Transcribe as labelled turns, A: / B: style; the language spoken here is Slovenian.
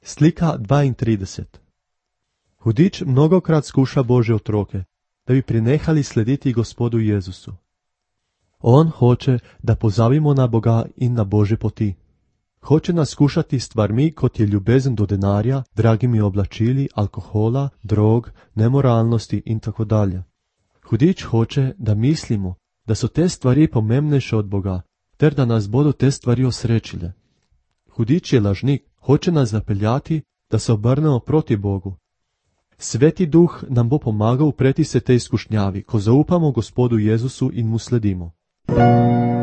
A: Slika 32. Hudič mnogokrat skuša Božje otroke, da bi prenehali slediti Gospodu Jezusu. On hoče, da pozabimo na Boga in na Božje poti. Hoče nas skušati s stvarmi, kot je ljubezen do denarja, dragimi oblačili, alkohola, drog, nemoralnosti in tako dalje. Hudič hoče, da mislimo, da so te stvari pomembnejše od Boga, ter da nas bodo te stvari osrečile. Hudič je lažnik, hoče nas zapeljati, da se obrnemo proti Bogu. Sveti Duh nam bo pomagal upreti se tej izkušnjavi, ko zaupamo Gospodu Jezusu in mu sledimo.